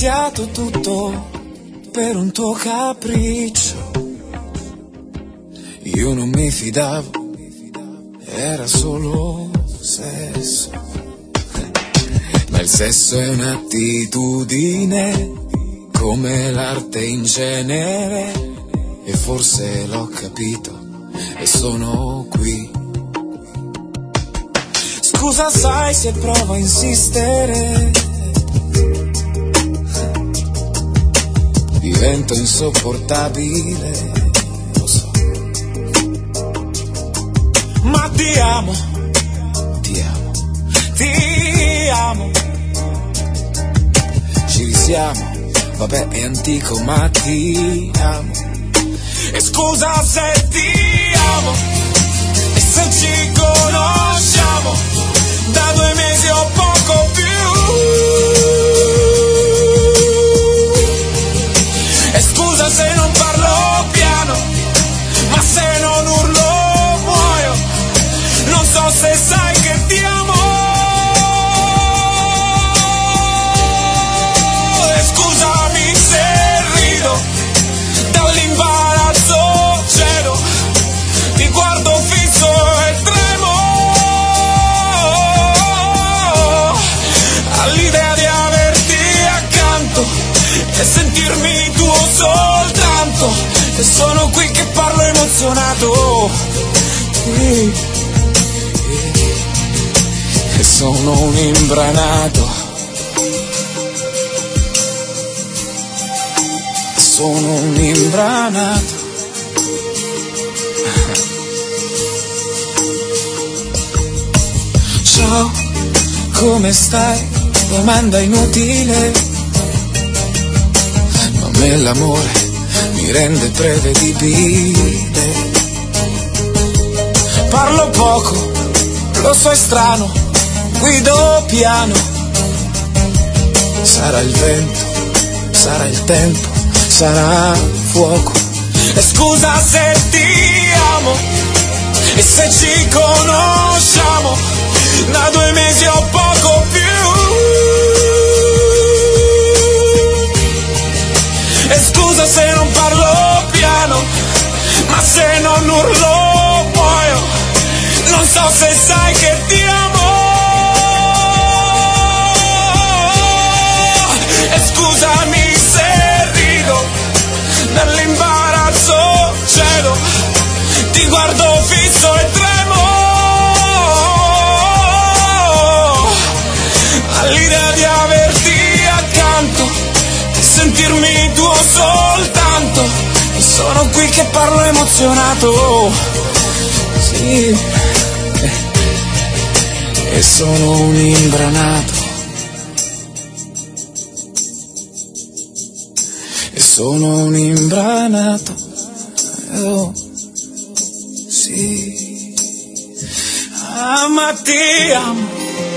iniziato tutto per un tuo capriccio. Io non mi fidavo, era solo sesso. Ma il sesso è un'attitudine, come l'arte in genere. E forse l'ho capito e sono qui. Scusa, sai se provo a insistere, divento insopportabile, lo so. Ma ti amo, ti amo, ti amo. Ci risiamo, vabbè è antico ma ti amo. E scusa se ti amo, e se ci conosciamo da 2 mesi o poco più. E scusa se non parlo piano, ma se non urlo muoio. Non so se sai che ti amo. E scusami se rido, dall'imbarazzo cedo, ti guardo fisso e tremo all'idea di averti accanto e sentirmi tuo soltanto. E sono qui che parlo emozionato, e sono un imbranato, sono un imbranato. Ciao, come stai? Domanda inutile, ma a me l'amore mi rende prevedibile. Parlo poco, lo so è strano, guido piano. Sarà il vento, sarà il tempo, sarà fuoco. E scusa se ti amo, e se ci conosciamo da 2 mesi o poco più. E scusa se non parlo piano, ma se non urlo muoio. Non so se sai che ti amo. E scusami se rido, dall'imbarazzo cedo, ti guardo fisso e tremo all'idea di averti accanto e sentirmi tuo soltanto. E sono qui che parlo emozionato, sì, e sono un imbranato, e sono un imbranato, oh, sì. Ah, ma ti amo,